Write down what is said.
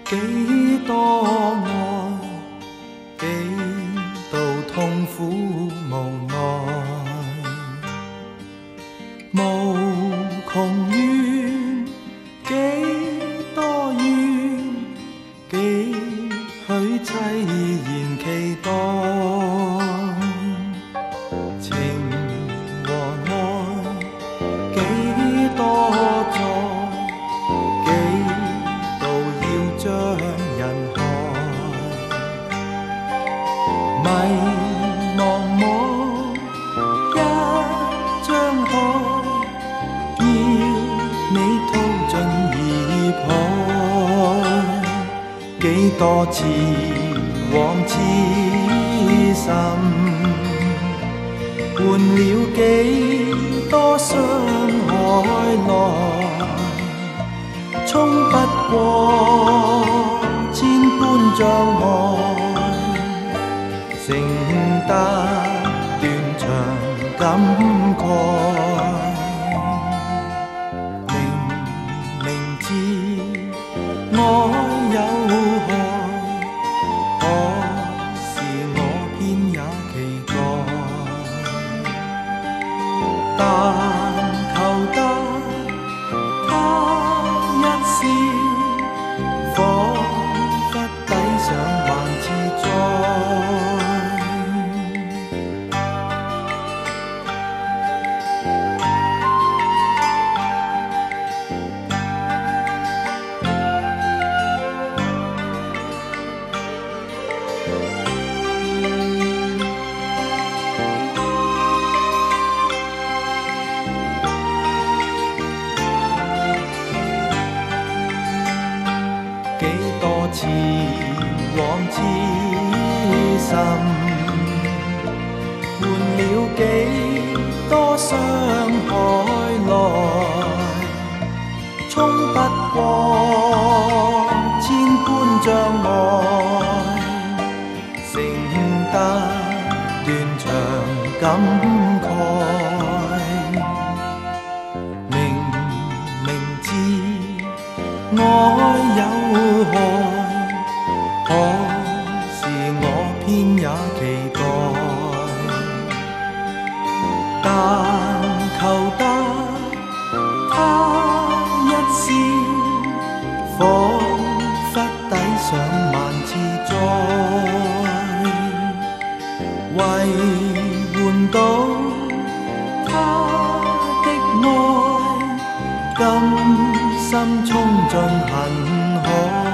幾多愛，幾度痛苦無奈，無窮怨，幾多怨，幾許凄然期待，情和愛，幾多載，幾度要將人害，迷茫茫一張海，要你掏盡熱海，幾多次往痴心，換了幾多傷害來，衝不過千般障礙，承得斷腸感慨，明知愛有害，可是我偏也期待，但求得他一笑，彷彿抵上萬次災。幾多次往痴心，換了幾多傷害來，衝不過千般障礙，承得斷腸感慨，明知愛有害，可是我偏也期待，但求得他一笑，彷彿抵上萬次災，為換到他的愛，甘心衝進恨海。